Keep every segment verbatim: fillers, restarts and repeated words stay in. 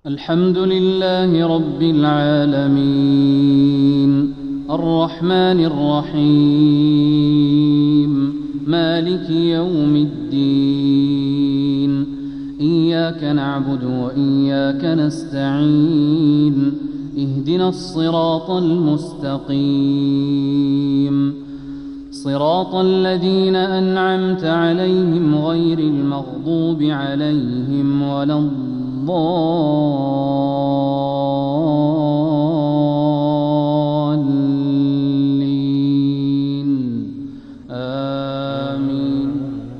الحمد لله رب العالمين الرحمن الرحيم مالك يوم الدين إياك نعبد وإياك نستعين اهدنا الصراط المستقيم صراط الذين أنعمت عليهم غير المغضوب عليهم ولا الضالين آمين.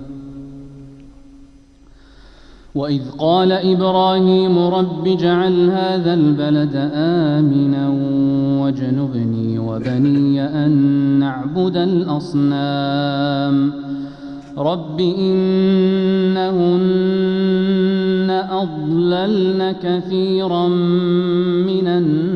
وإذ قال إبراهيم رب اجعل هذا البلد آمنا واجنبني وبني أن نعبد الأصنام رب إنهن أضللن كثيرا من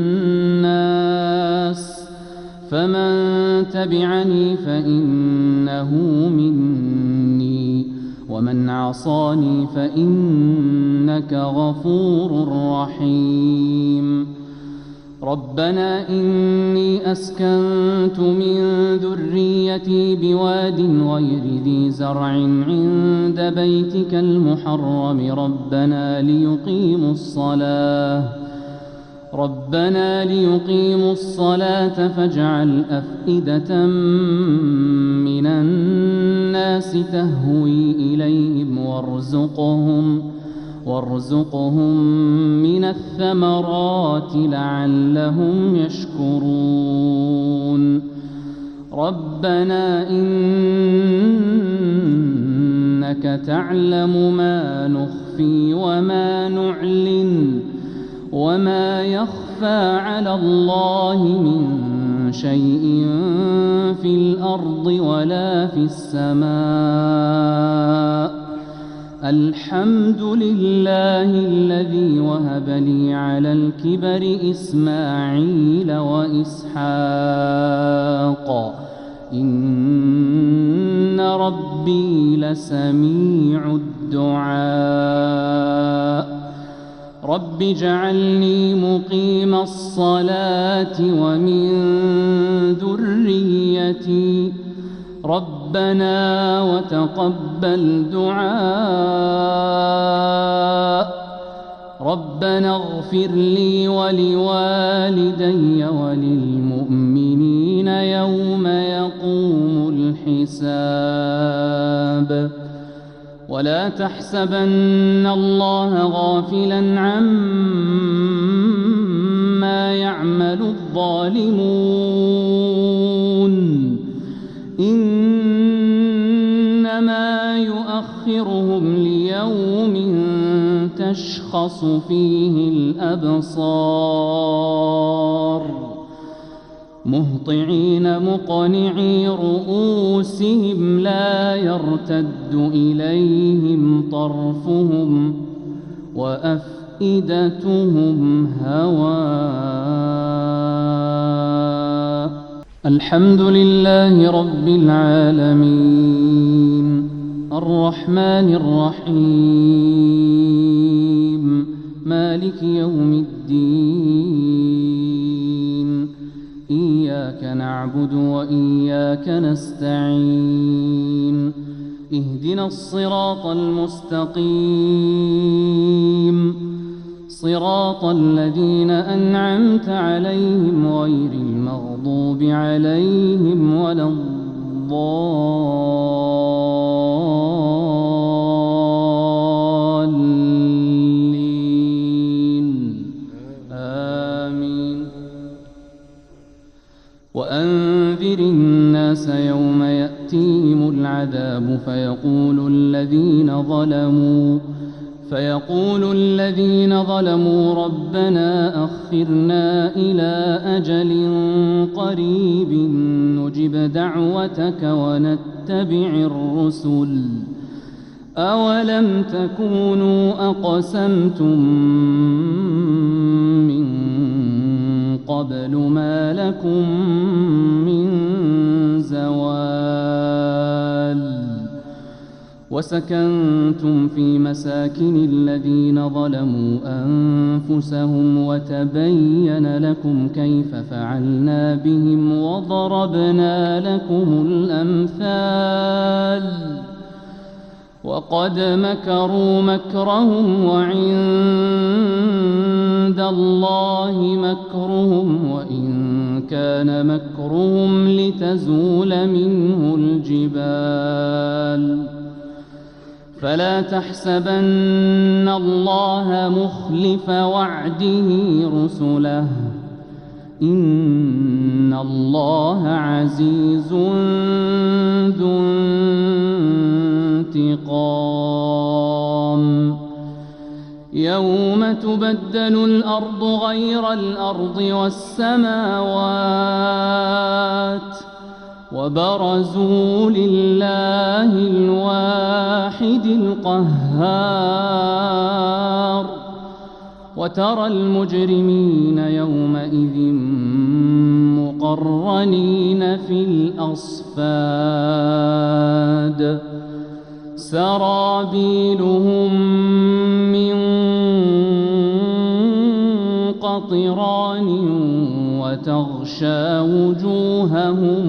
الناس فمن تبعني فإنه مني ومن عصاني فإنك غفور رحيم. ربنا إني أسكنت من ذريتي بواد غير ذي زرع عند بيتك المحرم ربنا ليقيموا الصلاة ربنا ليقيموا الصلاة فاجعل أفئدة من الناس تهوي إليهم وارزقهم وارزقهم من الثمرات لعلهم يشكرون. ربنا إنك تعلم ما نخفي وما نعلن وما يخفى على الله من شيء في الأرض ولا في السماء. الحمد لله الذي وهب لي على الكبر إسماعيل وإسحاق إن ربي لسميع الدعاء. رب اجعلني مقيم الصلاة ومن ذريتي ربنا وتقبل دعاء. ربنا اغفر لي ولوالدي وللمؤمنين يوم يقوم الحساب. ولا تحسبن الله غافلا عما يعمل الظالمون إنما يؤخرهم ليوم تشخص فيه الأبصار مهطعين مقنعي رؤوسهم لا يرتد إليهم طرفهم وأفئدتهم هواء. الحمد لله رب العالمين الرحمن الرحيم مالك يوم الدين إياك نعبد وإياك نستعين اهدنا الصراط المستقيم صراط الذين أنعمت عليهم غير المغضوب عليهم ولا الضالين آمين. وأنذر الناس يوم يأتيهم العذاب فيقول الذين ظلموا فيقول الذين ظلموا ربنا أخرنا إلى أجل قريب نجب دعوتك ونتبع الرسل أولم تكونوا أقسمتم من قبل ما لكم من زوال وسكنتم في مساكن الذين ظلموا أنفسهم وتبين لكم كيف فعلنا بهم وضربنا لكم الأمثال وقد مكروا مكرهم وعند الله مكرهم وإن كان مكرهم لتزول منه الجبال فلا تحسبن الله مخلف وعده رسله إن الله عزيز ذو انتقام يوم تبدل الأرض غير الأرض والسماوات وبرزوا لله الواحد القهار وترى المجرمين يومئذ مقرنين في الأصفاد سرابيلهم من قطران وتغشى وجوههم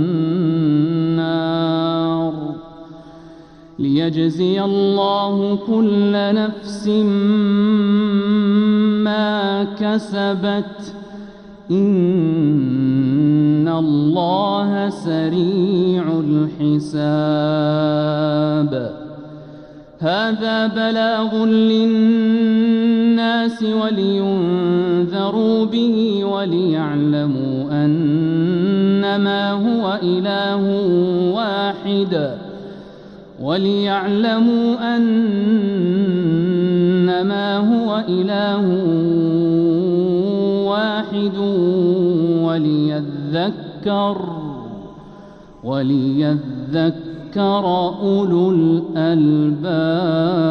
النار ليجزي الله كل نفس ما كسبت إن الله سريع الحساب هذا بلاغ للناس ولينذروا به وليعلموا أنما هو إله واحد وليعلموا أنما هو إله واحد وليذكر وليذكر أولو الألباب.